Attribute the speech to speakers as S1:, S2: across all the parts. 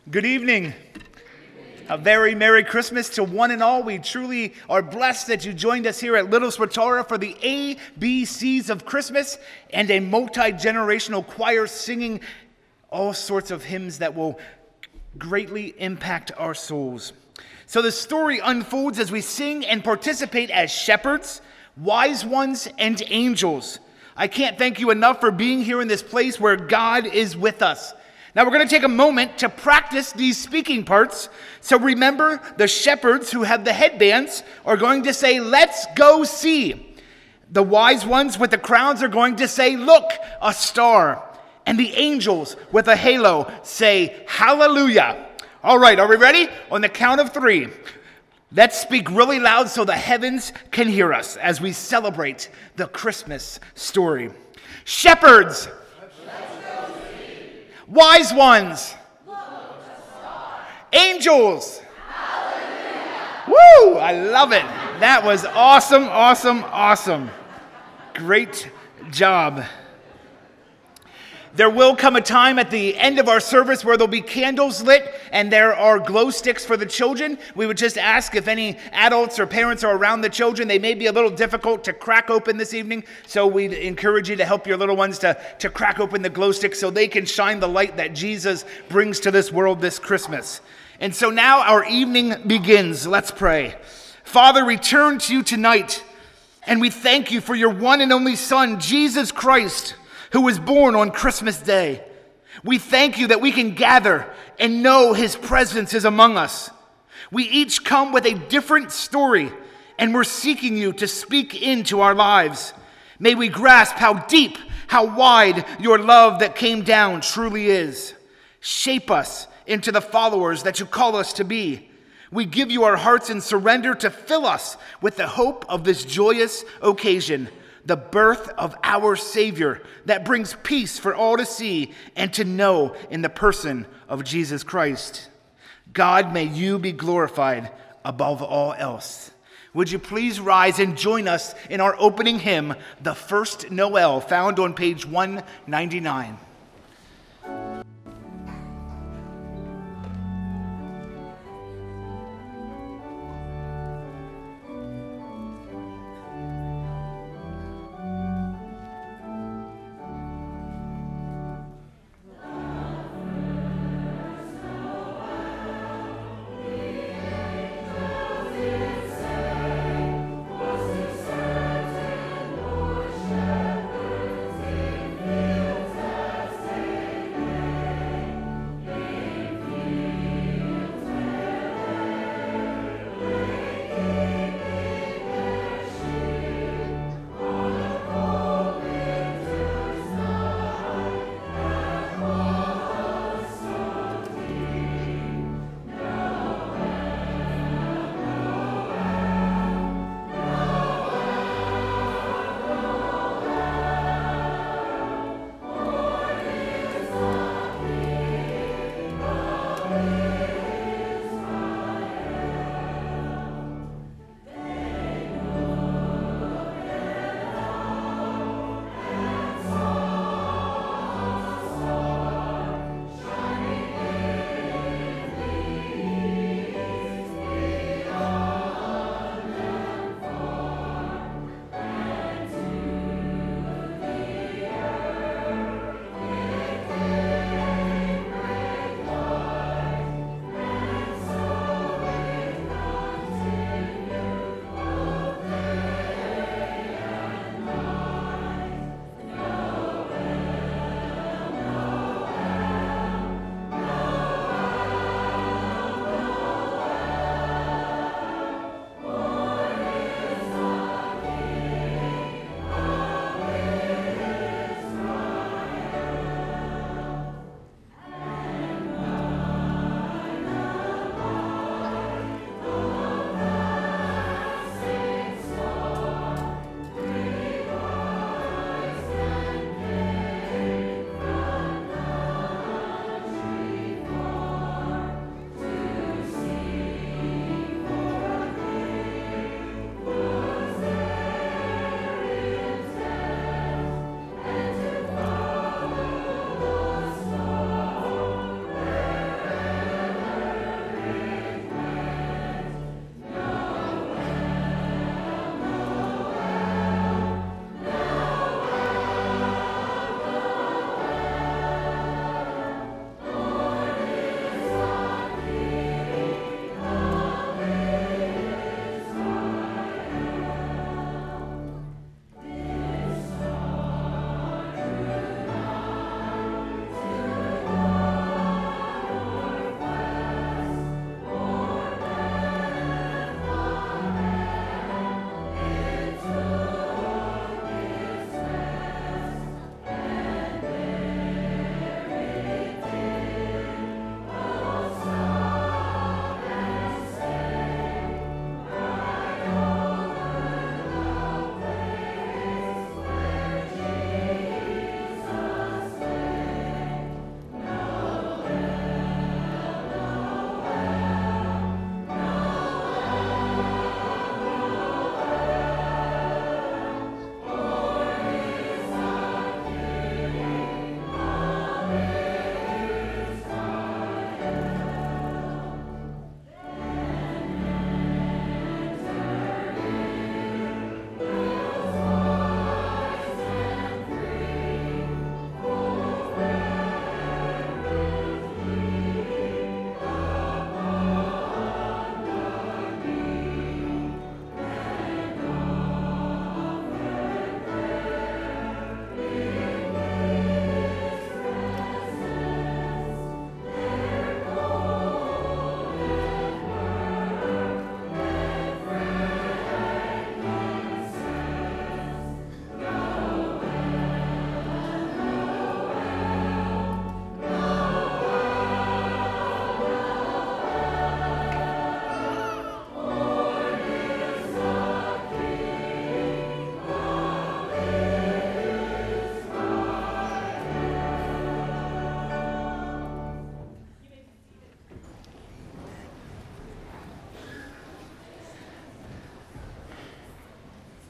S1: Good evening. A very Merry Christmas to one and all. We truly are blessed that you joined us here at Little Swatara for the ABCs of Christmas and a multi-generational choir singing all sorts of hymns that will greatly impact our souls. So the story unfolds as we sing and participate as shepherds, wise ones, and angels. I can't thank you enough for being here in this place where God is with us. Now we're going to take a moment to practice these speaking parts. So remember, the shepherds who have the headbands are going to say, "Let's go see." The wise ones with the crowns are going to say, "Look, a star." And the angels with a halo say, "Hallelujah." All right, are we ready? On the count of 3. Let's speak really loud so the heavens can hear us as we celebrate the Christmas story. Shepherds. Wise ones. Angels. Hallelujah. Woo! I love it. That was awesome, awesome, awesome. Great job. There will come a time at the end of our service where there'll be candles lit and there are glow sticks for the children. We would just ask if any adults or parents are around the children. They may be a little difficult to crack open this evening, so we'd encourage you to help your little ones to crack open the glow sticks so they can shine the light that Jesus brings to this world this Christmas. And so now our evening begins. Let's pray. Father, we turn to you tonight, and we thank you for your one and only Son, Jesus Christ, who was born on Christmas Day. We thank you that we can gather and know his presence is among us. We each come with a different story, and we're seeking you to speak into our lives. May we grasp how deep, how wide your love that came down truly is. Shape us into the followers that you call us to be. We give you our hearts and surrender to fill us with the hope of this joyous occasion, the birth of our Savior that brings peace for all to see and to know in the person of Jesus Christ. God, may you be glorified above all else. Would you please rise and join us in our opening hymn, The First Noel, found on page 199.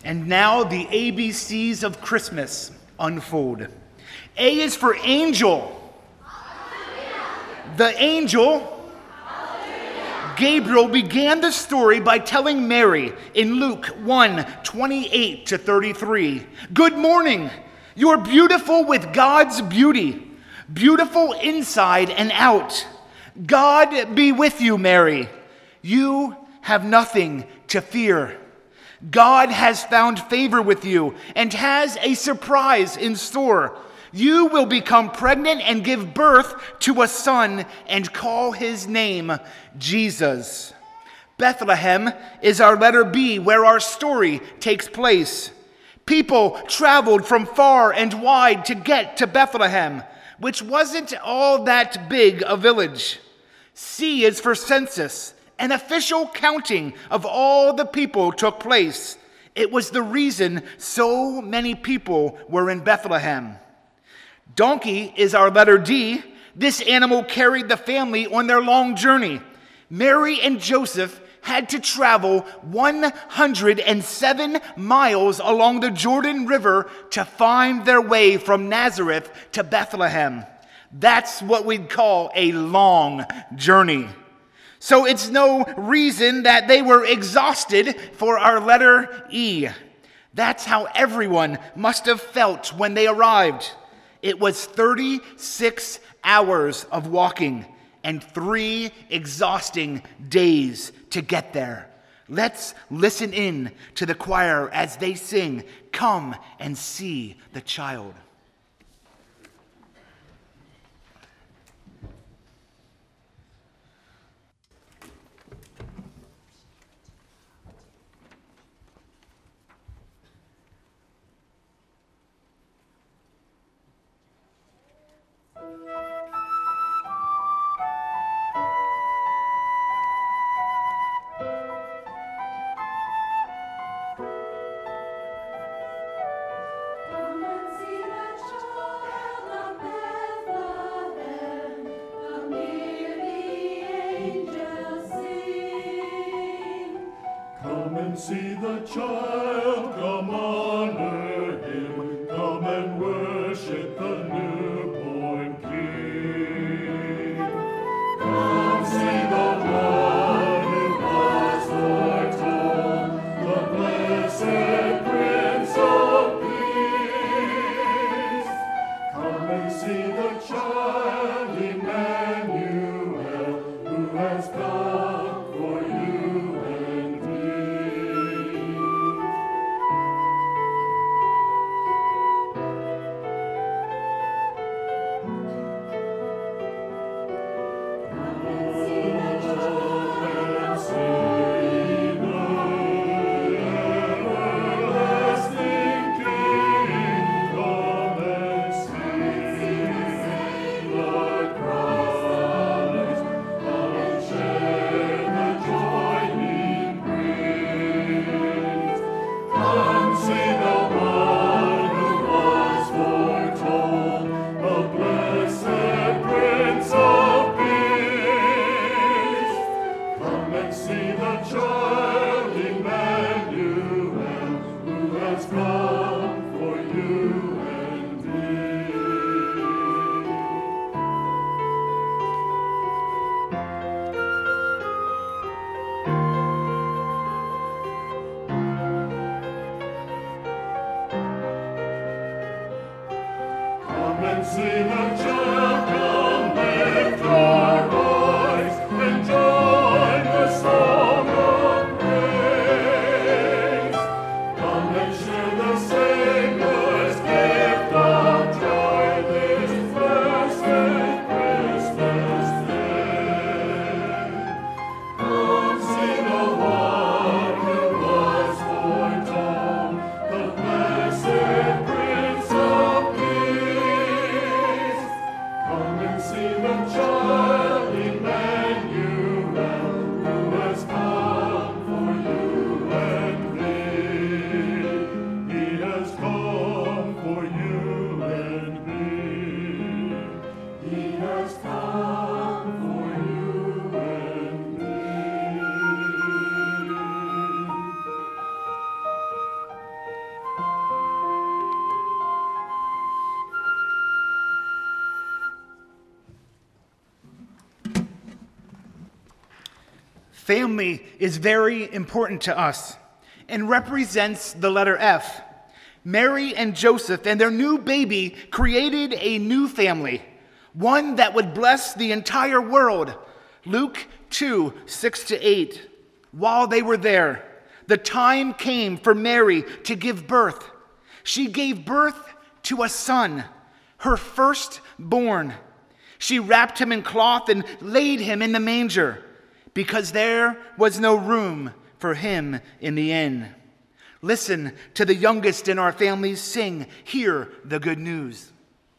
S1: And now the ABCs of Christmas unfold. A is for angel. The angel, Gabriel, began the story by telling Mary in Luke 1:28-33, "Good morning, you are beautiful with God's beauty, beautiful inside and out. God be with you, Mary. You have nothing to fear. God has found favor with you and has a surprise in store. You will become pregnant and give birth to a son and call his name Jesus." Bethlehem is our letter B, where our story takes place. People traveled from far and wide to get to Bethlehem, which wasn't all that big a village. C is for census. An official counting of all the people took place. It was the reason so many people were in Bethlehem. Donkey is our letter D. This animal carried the family on their long journey. Mary and Joseph had to travel 107 miles along the Jordan River to find their way from Nazareth to Bethlehem. That's what we'd call a long journey. So it's no reason that they were exhausted for our letter E. That's how everyone must have felt when they arrived. It was 36 hours of walking and 3 exhausting days to get there. Let's listen in to the choir as they sing, "Come and See the Child."
S2: See the child, come honor him, come and worship the newborn King. Come see the one who was foretold, the blessed Prince of Peace. Come and see the child, Emmanuel, who has come for you and me.
S1: Family is very important to us and represents the letter F. Mary and Joseph and their new baby created a new family, one that would bless the entire world. Luke 2, 6-8. While they were there, the time came for Mary to give birth. She gave birth to a son, her firstborn. She wrapped him in cloth and laid him in the manger, because there was no room for him in the inn. Listen to the youngest in our families sing, hear the good news.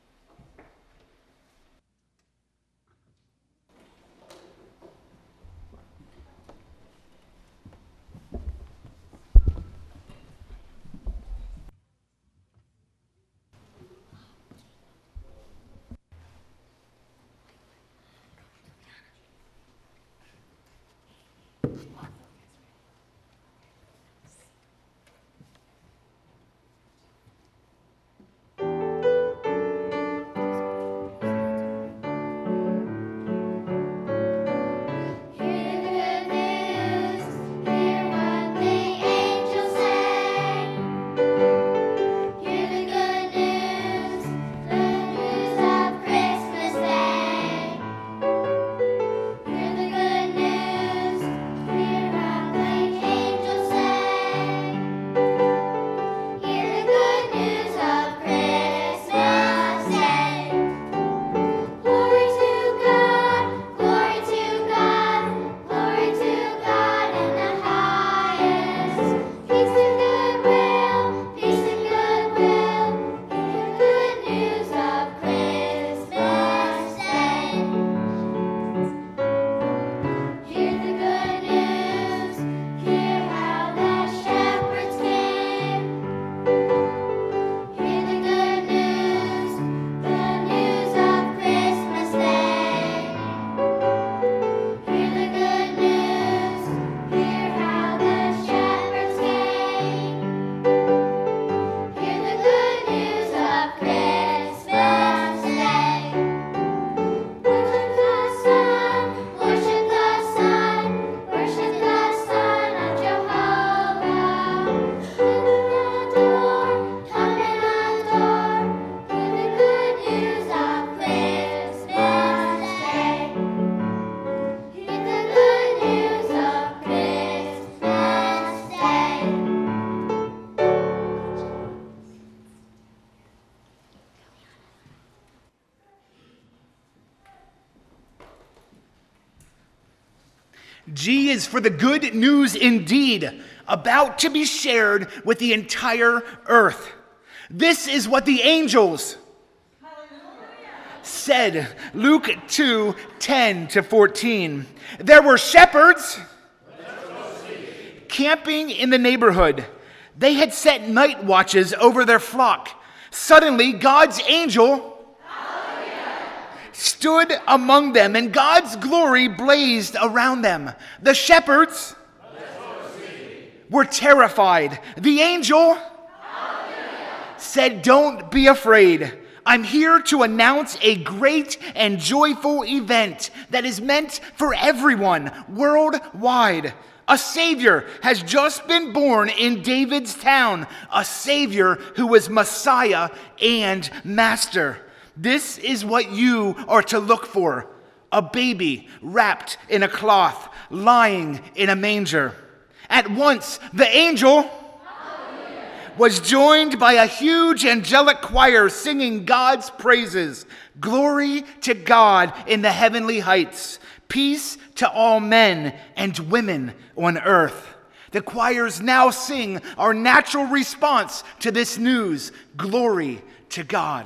S1: G is for the good news indeed, about to be shared with the entire earth. This is what the angels said, Luke 2, 10-14. There were shepherds camping in the neighborhood. They had set night watches over their flock. Suddenly, God's angel stood among them, and God's glory blazed around them. The shepherds were terrified. The angel said, "Don't be afraid. I'm here to announce a great and joyful event that is meant for everyone worldwide. A Savior has just been born in David's town, a Savior who is Messiah and Master. This is what you are to look for: a baby wrapped in a cloth, lying in a manger." At once, the angel was joined by a huge angelic choir singing God's praises. Glory to God in the heavenly heights. Peace to all men and women on earth. The choirs now sing our natural response to this news. Glory to God.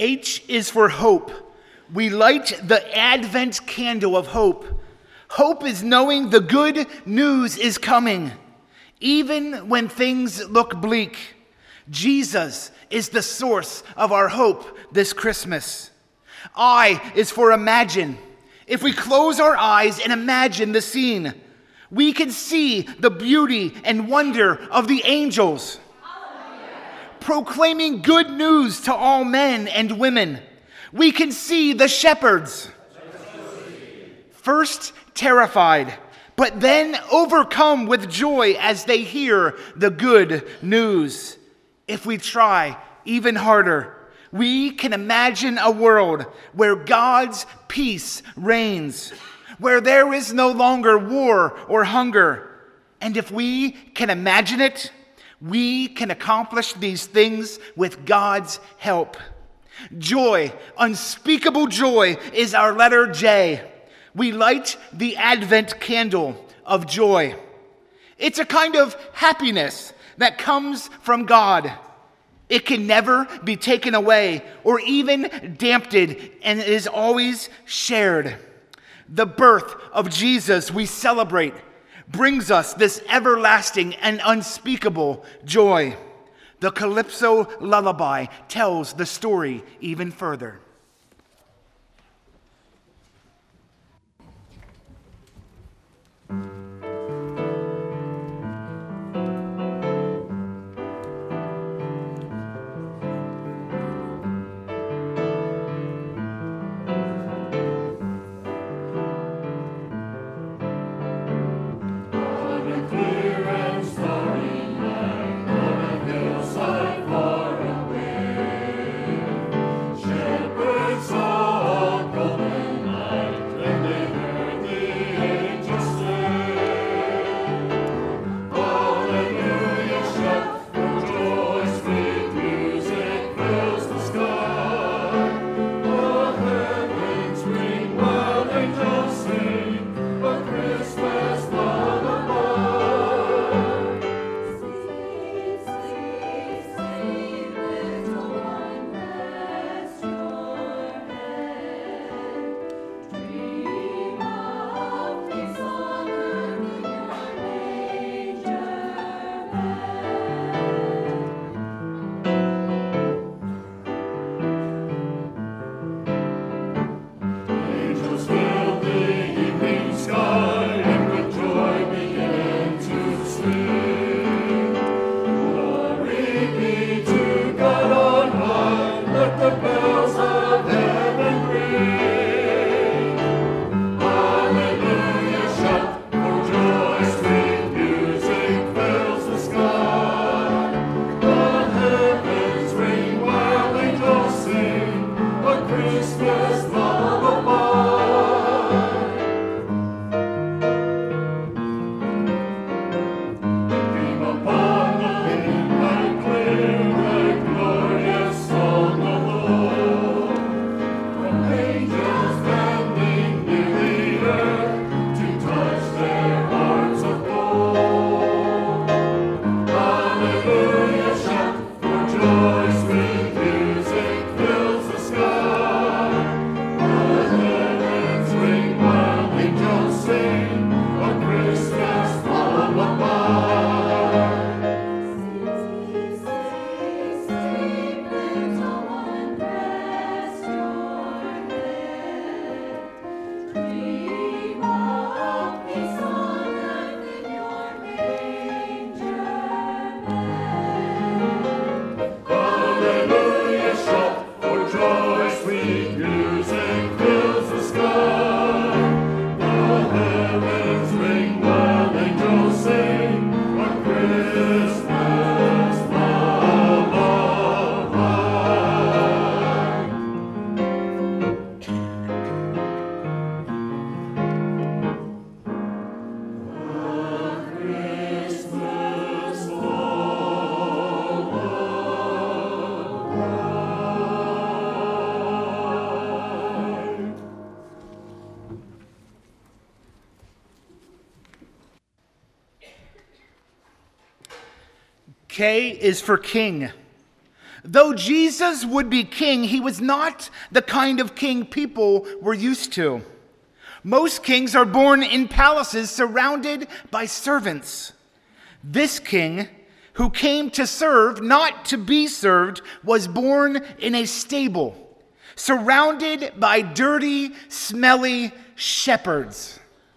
S1: H is for hope. We light the Advent candle of hope. Hope is knowing the good news is coming. Even when things look bleak, Jesus is the source of our hope this Christmas. I is for imagine. If we close our eyes and imagine the scene, we can see the beauty and wonder of the angels proclaiming good news to all men and women. We can see the shepherds, first terrified, but then overcome with joy as they hear the good news. If we try even harder, we can imagine a world where God's peace reigns, where there is no longer war or hunger. And if we can imagine it, we can accomplish these things with God's help. Joy, unspeakable joy, is our letter J. We light the Advent candle of joy. It's a kind of happiness that comes from God. It can never be taken away or even dampened, and it is always shared. The birth of Jesus we celebrate brings us this everlasting and unspeakable joy. The Calypso lullaby tells the story even further. K is for king. Though Jesus would be king, he was not the kind of king people were used to. Most kings are born in palaces surrounded by servants. This king, who came to serve, not to be served, was born in a stable, surrounded by dirty, smelly shepherds.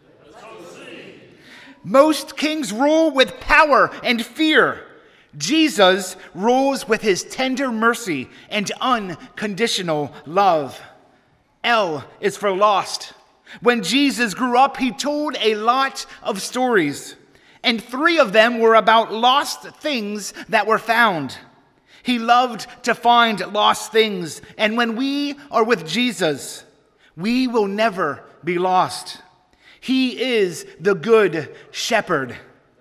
S1: Most kings rule with power and fear. Jesus rules with his tender mercy and unconditional love. L is for lost. When Jesus grew up, he told a lot of stories, and 3 of them were about lost things that were found. He loved to find lost things, and when we are with Jesus, we will never be lost. He is the good shepherd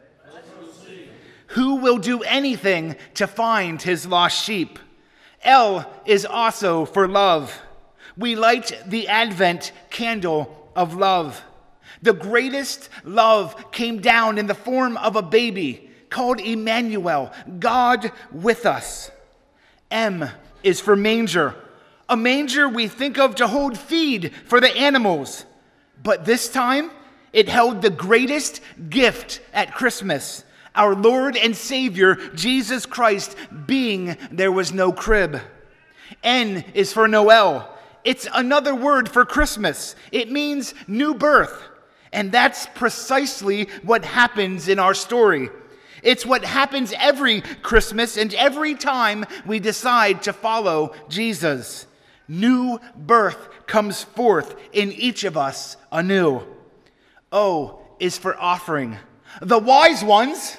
S1: who will do anything to find his lost sheep. L is also for love. We light the Advent candle of love. The greatest love came down in the form of a baby called Emmanuel, God with us. M is for manger. A manger we think of to hold feed for the animals. But this time, it held the greatest gift at Christmas, our Lord and Savior, Jesus Christ, being there was no crib. N is for Noel. It's another word for Christmas. It means new birth. And that's precisely what happens in our story. It's what happens every Christmas and every time we decide to follow Jesus. New birth comes forth in each of us anew. O is for offering. The wise ones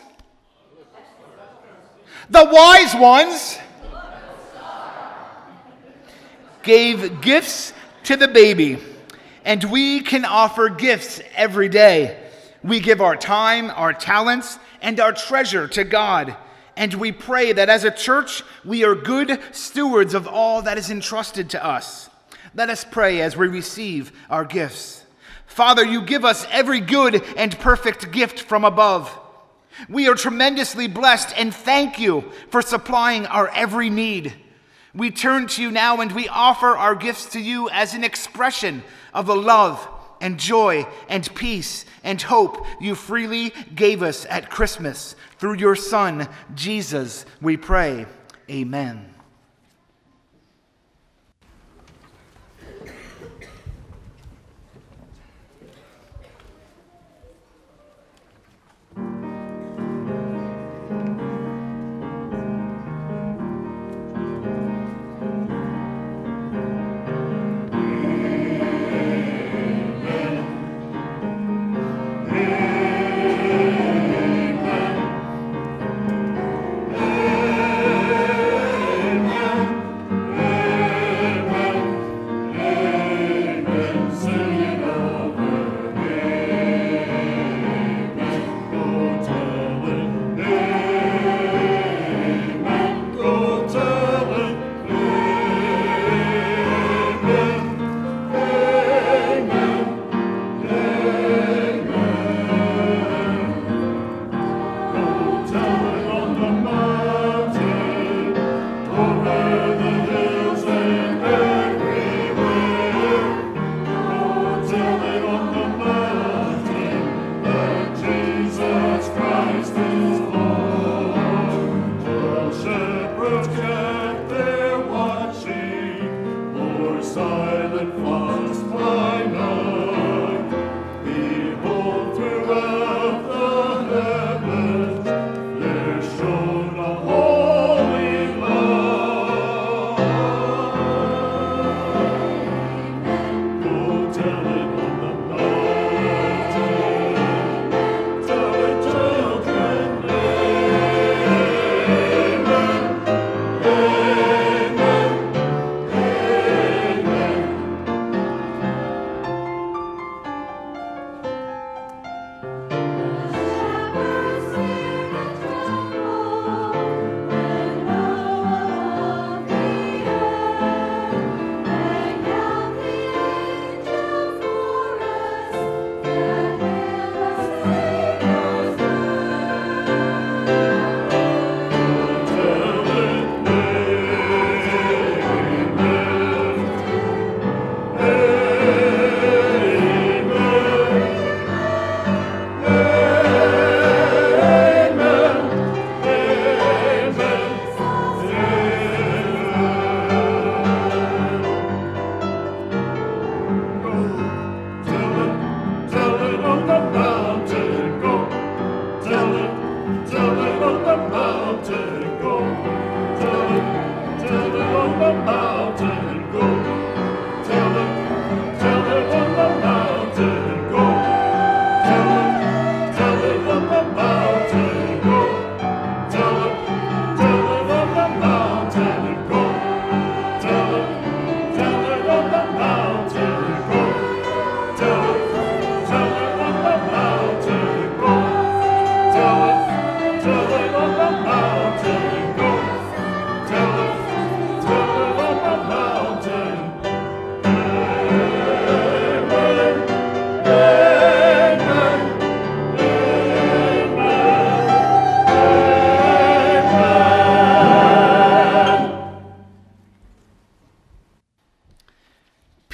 S1: gave gifts to the baby, and we can offer gifts every day. We give our time, our talents, and our treasure to God, and we pray that as a church, we are good stewards of all that is entrusted to us. Let us pray as we receive our gifts. Father, you give us every good and perfect gift from above. We are tremendously blessed, and thank you for supplying our every need. We turn to you now, and we offer our gifts to you as an expression of the love and joy and peace and hope you freely gave us at Christmas. Through your Son, Jesus, we pray. Amen.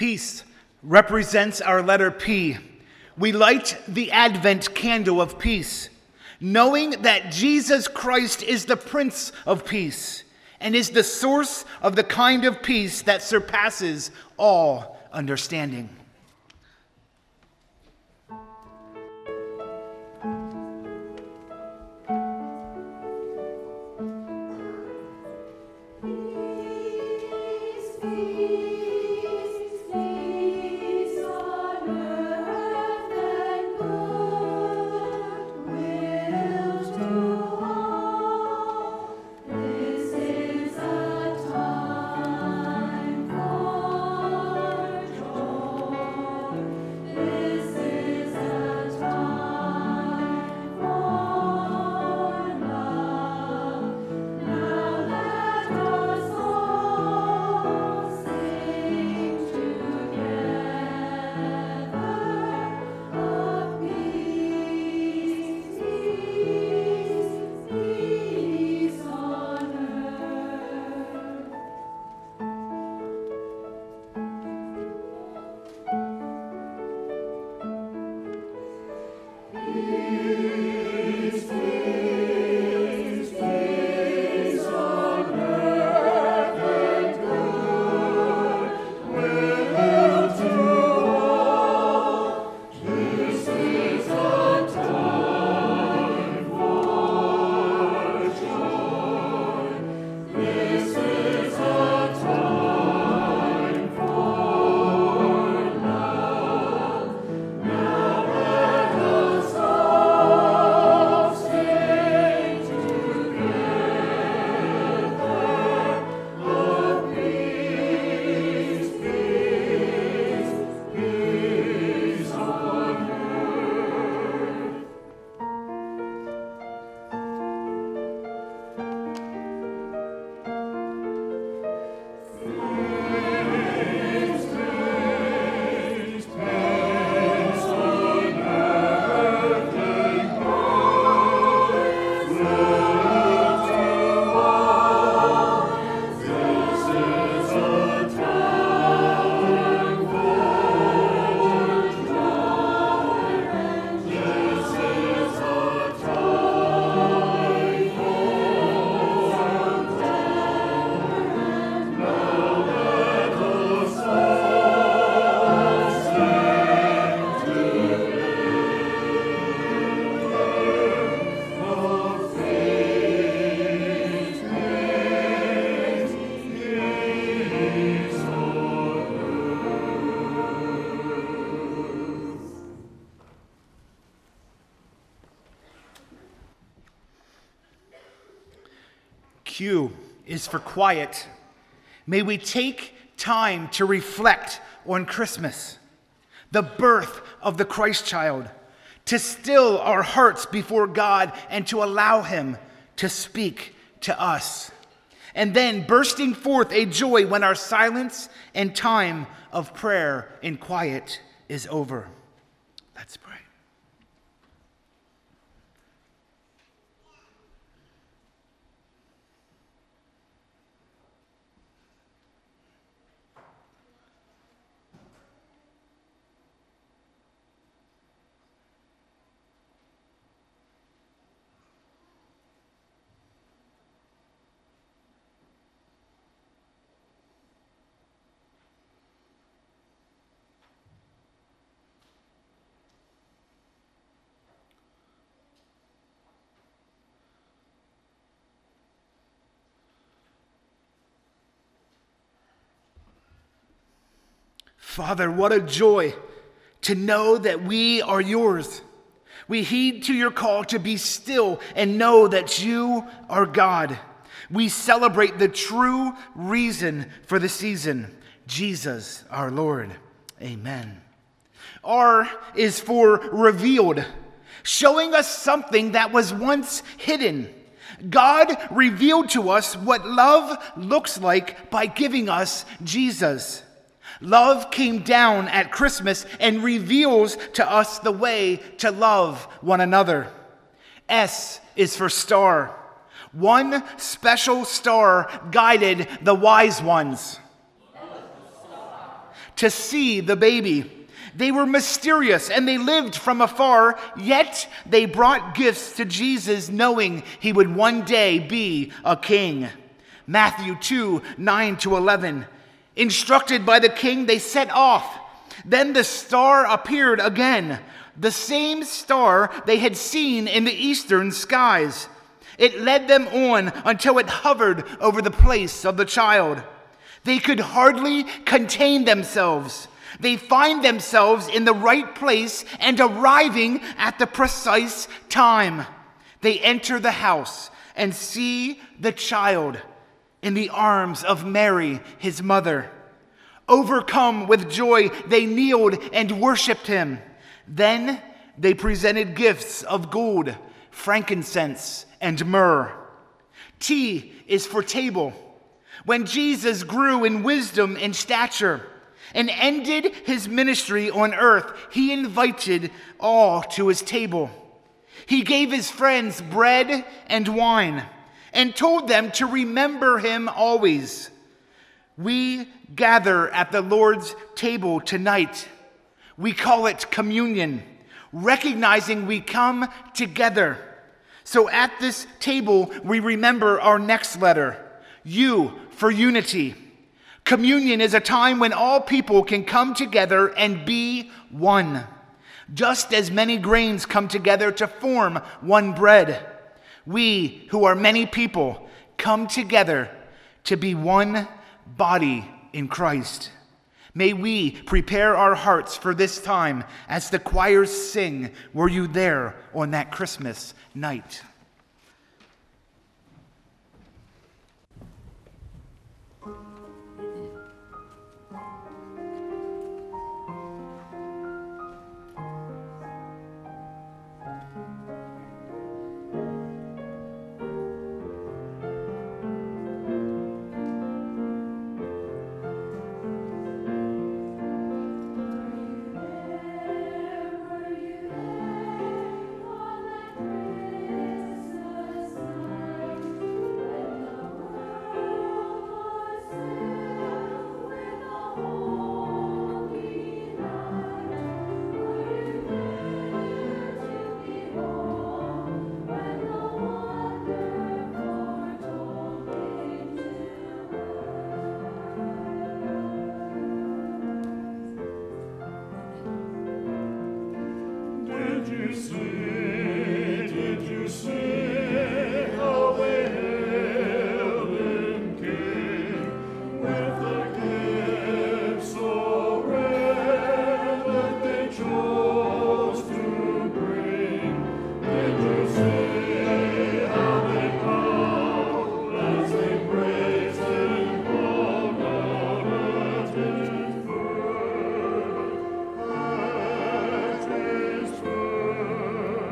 S1: Peace represents our letter P. We light the Advent candle of peace, knowing that Jesus Christ is the Prince of Peace and is the source of the kind of peace that surpasses all understanding. Q is for quiet. May we take time to reflect on Christmas, the birth of the Christ child, to still our hearts before God and to allow him to speak to us. And then bursting forth a joy when our silence and time of prayer in quiet is over. Let's pray. Father, what a joy to know that we are yours. We heed to your call to be still and know that you are God. We celebrate the true reason for the season, Jesus our Lord. Amen. R is for revealed, showing us something that was once hidden. God revealed to us what love looks like by giving us Jesus. Love came down at Christmas and reveals to us the way to love one another. S is for star. One special star guided the wise ones to see the baby. They were mysterious and they lived from afar, yet they brought gifts to Jesus knowing he would one day be a king. Matthew 2, 9-11. Instructed by the king, they set off. Then the star appeared again, the same star they had seen in the eastern skies. It led them on until it hovered over the place of the child. They could hardly contain themselves. They find themselves in the right place and arriving at the precise time. They enter the house and see the child in the arms of Mary, his mother. Overcome with joy, they kneeled and worshiped him. Then they presented gifts of gold, frankincense, and myrrh. T is for table. When Jesus grew in wisdom and stature and ended his ministry on earth, he invited all to his table. He gave his friends bread and wine and told them to remember him always. We gather at the Lord's table tonight. We call it communion, recognizing we come together. So at this table, we remember our next letter, U for unity. Communion is a time when all people can come together and be one. Just as many grains come together to form one bread, we, who are many people, come together to be one body in Christ. May we prepare our hearts for this time as the choirs sing, "Were You There on That Christmas Night?"
S2: Did you see how they hailed him King, with the gifts so rare that they chose to bring? Did you see how they bowed as they praised him, called out at his birth, at his birth?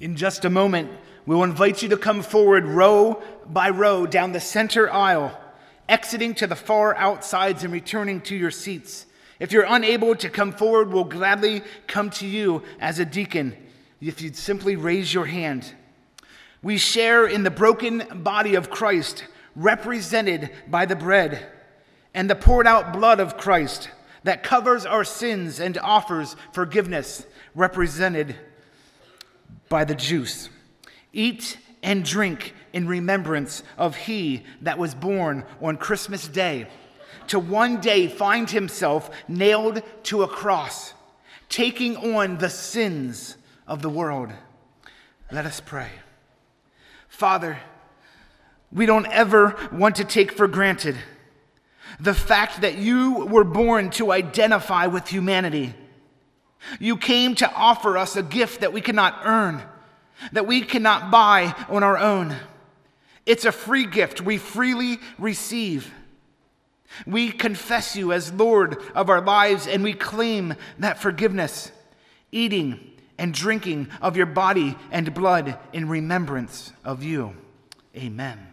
S1: In just a moment, we'll invite you to come forward row by row down the center aisle, exiting to the far outsides and returning to your seats. If you're unable to come forward, we'll gladly come to you as a deacon if you'd simply raise your hand. We share in the broken body of Christ, represented by the bread, and the poured out blood of Christ that covers our sins and offers forgiveness, represented by the juice. Eat and drink in remembrance of he that was born on Christmas Day, to one day find himself nailed to a cross, taking on the sins of the world. Let us pray. Father, we don't ever want to take for granted the fact that you were born to identify with humanity. You came to offer us a gift that we cannot earn, that we cannot buy on our own. It's a free gift we freely receive. We confess you as Lord of our lives, and we claim that forgiveness, eating and drinking of your body and blood in remembrance of you. Amen.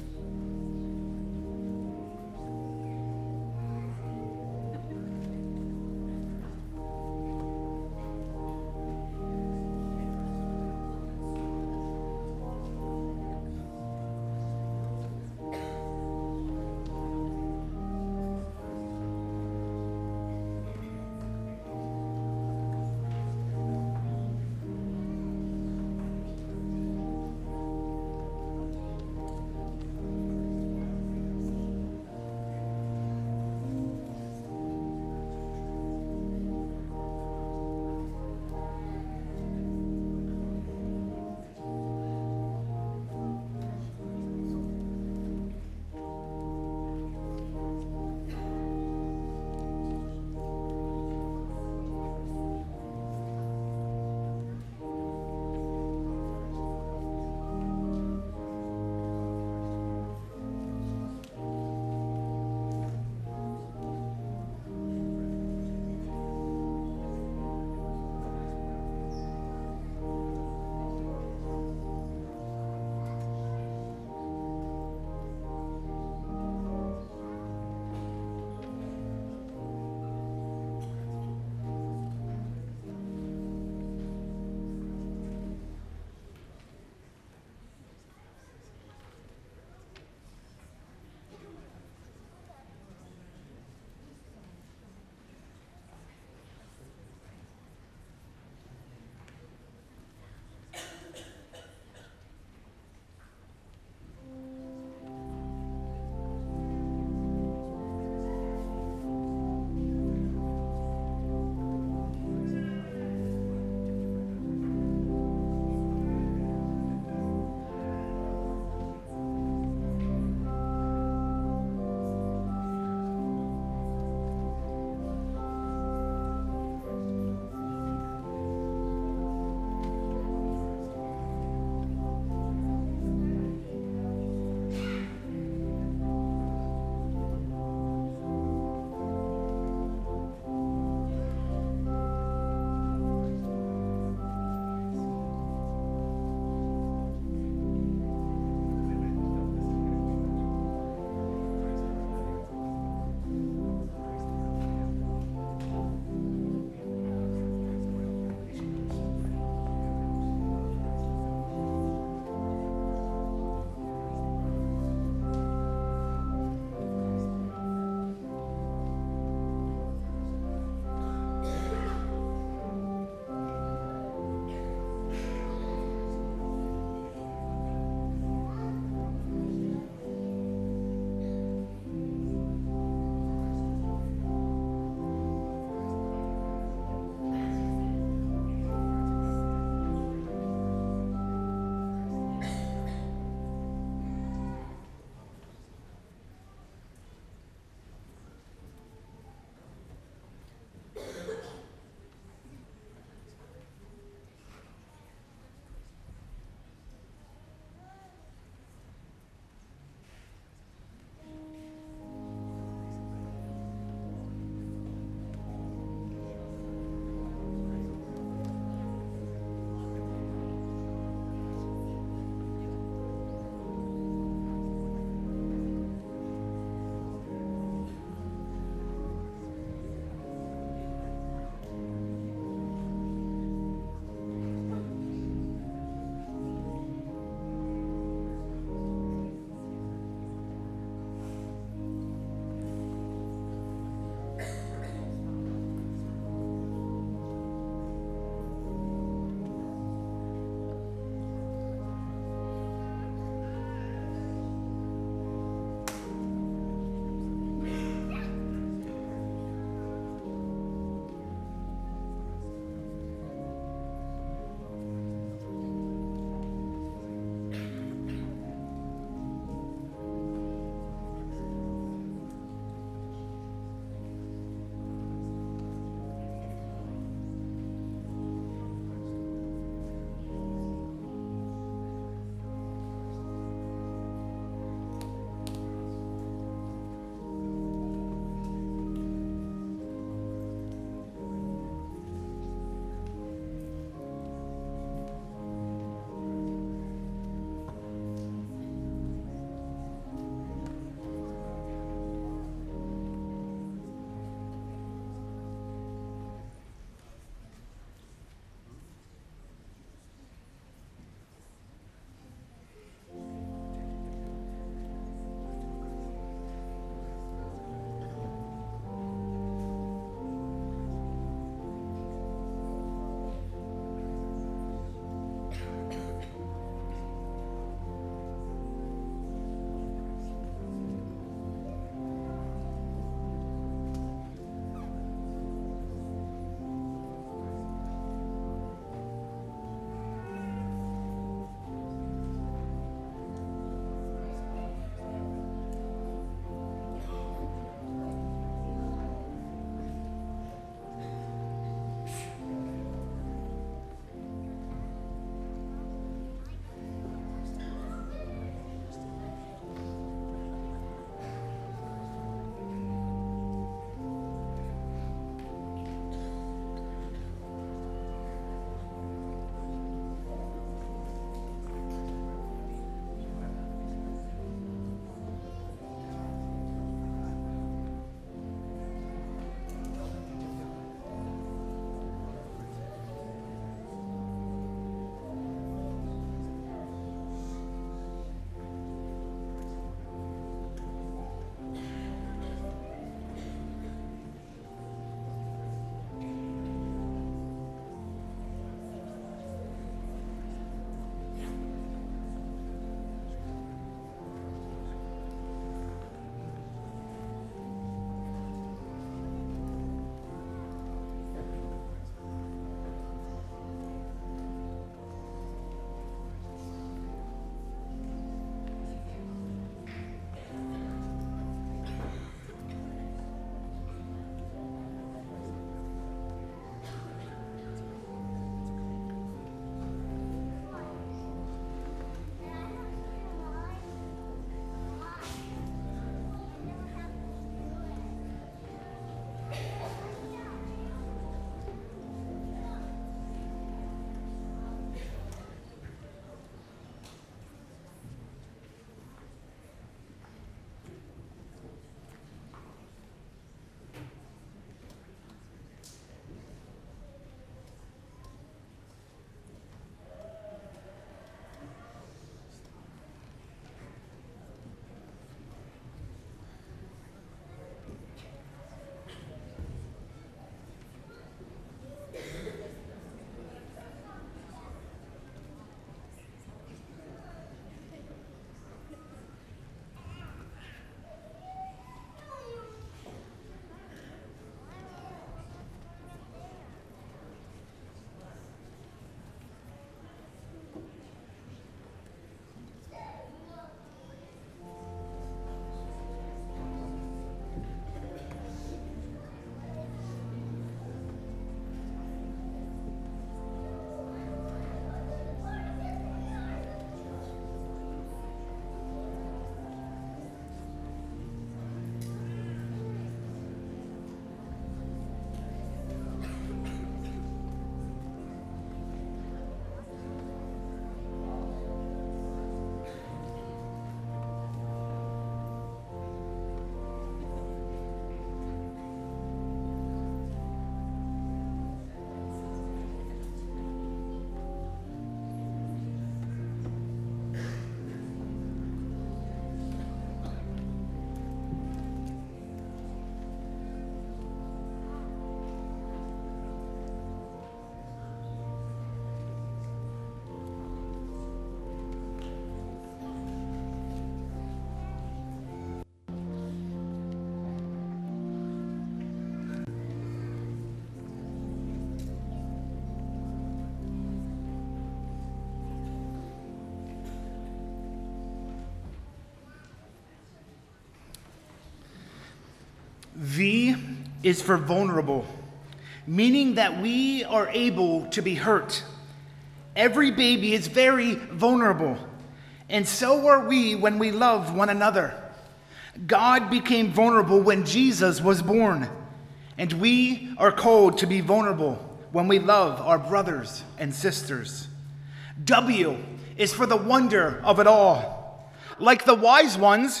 S1: V is for vulnerable, meaning that we are able to be hurt. Every baby is very vulnerable, and so are we when we love one another. God became vulnerable when Jesus was born, and we are called to be vulnerable when we love our brothers and sisters. W is for the wonder of it all. Like the wise ones,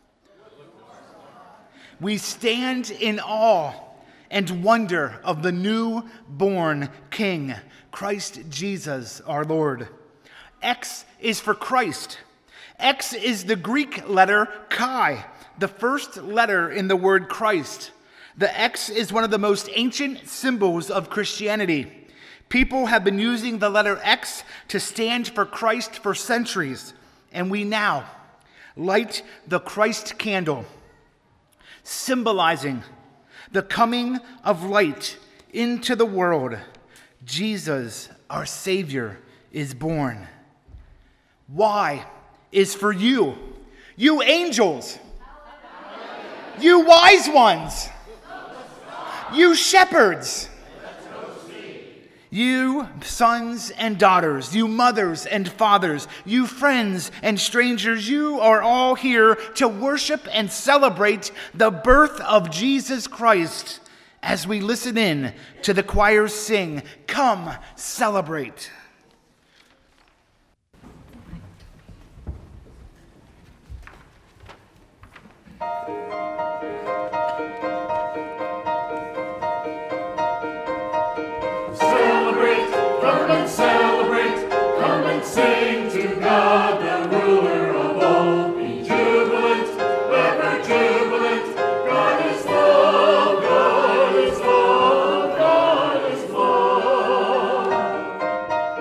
S1: we stand in awe and wonder of the newborn King, Christ Jesus our Lord. X is for Christ. X is the Greek letter chi, the first letter in the word Christ. The X is one of the most ancient symbols of Christianity. People have been using the letter X to stand for Christ for centuries, and we now light the Christ candle, symbolizing the coming of light into the world. Jesus, our Savior, is born. Y is for you, you angels, you wise ones, you shepherds, you sons and daughters, you mothers and fathers, you friends and strangers, you are all here to worship and celebrate the birth of Jesus Christ as we listen in to the choirs sing, "Come Celebrate."
S2: Celebrate, come and sing to God, the ruler of all. Be jubilant, ever jubilant. God is love, God is love, God is love.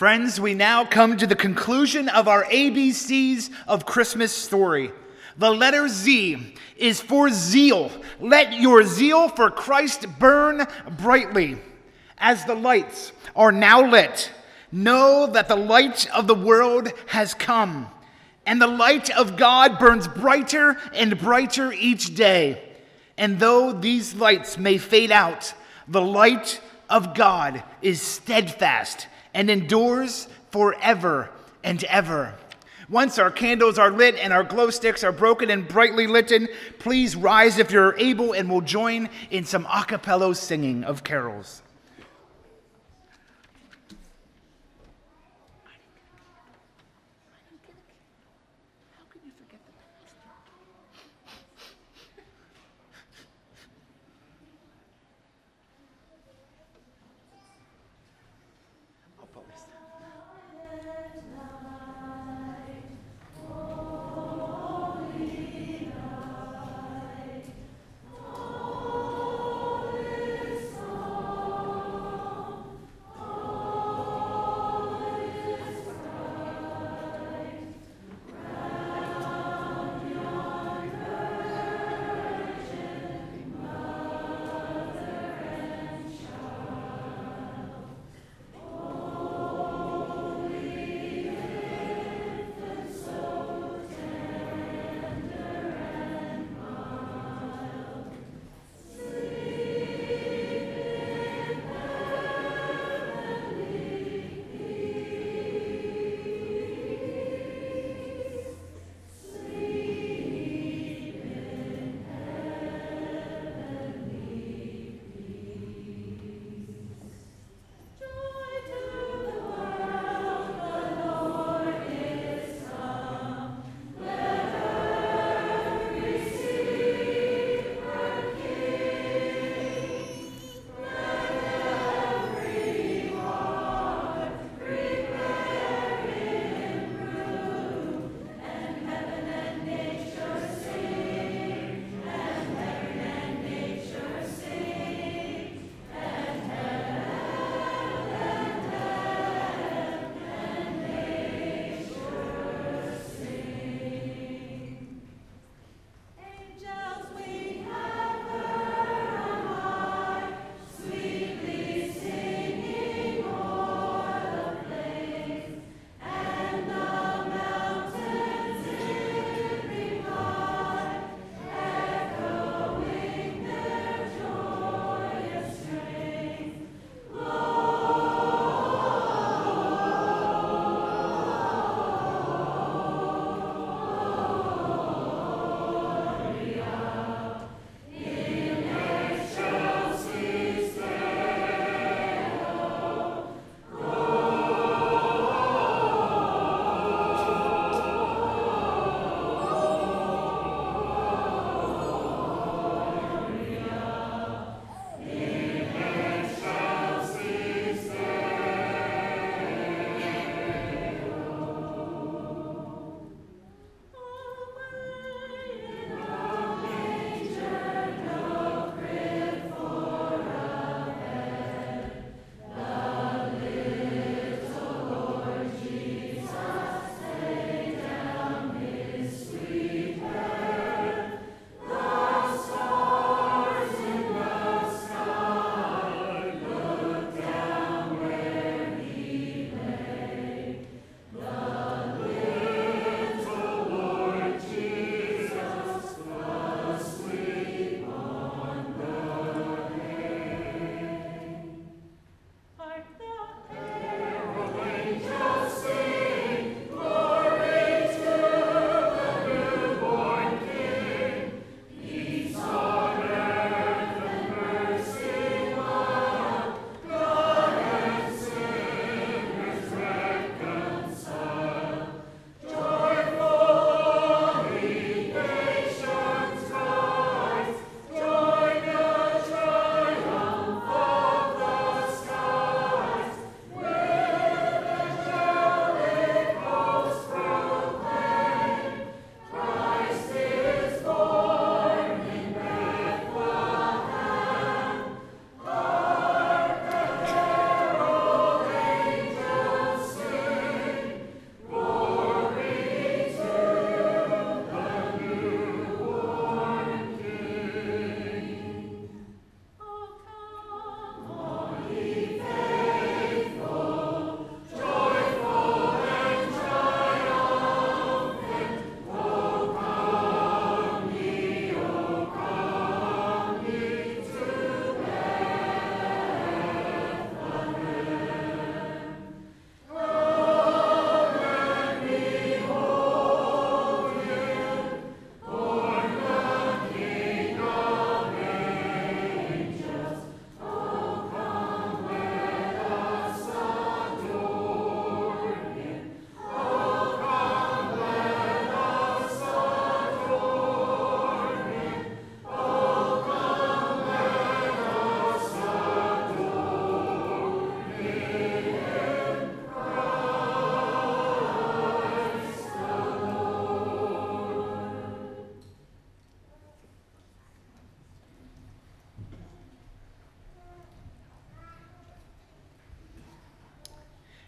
S1: Friends, we now come to the conclusion of our ABCs of Christmas story. The letter Z is for zeal. Let your zeal for Christ burn brightly. As the lights are now lit, know that the light of the world has come, and the light of God burns brighter and brighter each day. And though these lights may fade out, the light of God is steadfast and endures forever and ever. Once our candles are lit and our glow sticks are broken and brightly lit, please rise if you're able, and we'll join in some a cappella singing of carols.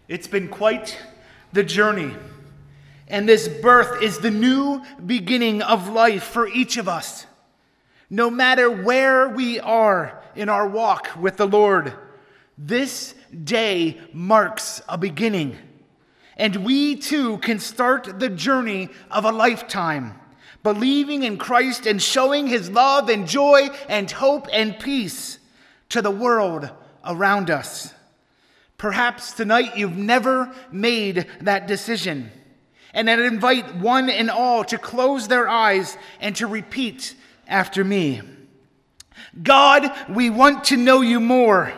S1: It's been quite the journey, and this birth is the new beginning of life for each of us. No matter where we are in our walk with the Lord, this day marks a beginning, and we too can start the journey of a lifetime, believing in Christ and showing his love and joy and hope and peace to the world around us. Perhaps tonight you've never made that decision, and I'd invite one and all to close their eyes and to repeat after me. God, we want to know you more.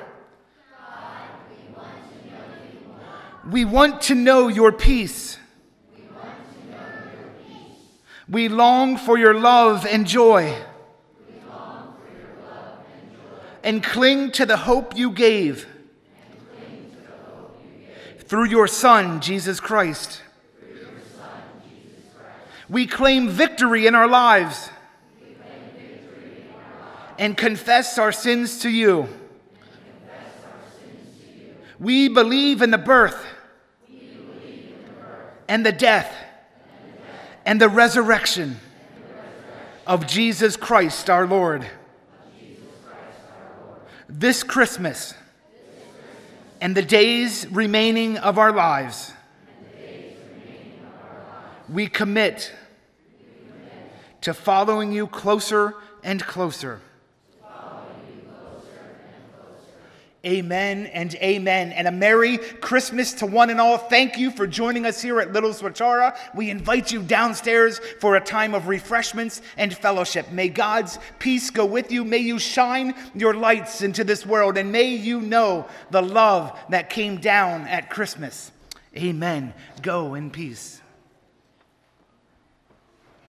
S1: We want to know your peace. We long for your love and joy. And cling to the hope you gave through your Son, Jesus Christ. We claim victory in our lives and confess our sins to you. We believe in the birth and the death and the resurrection of Jesus Christ our Lord. This Christmas and the days remaining of our lives, we commit to following you closer and closer. Amen and amen. And a Merry Christmas to one and all. Thank you for joining us here at Little Swatara. We invite you downstairs for a time of refreshments and fellowship. May God's peace go with you. May you shine your lights into this world, and may you know the love that came down at Christmas. Amen. Go in peace.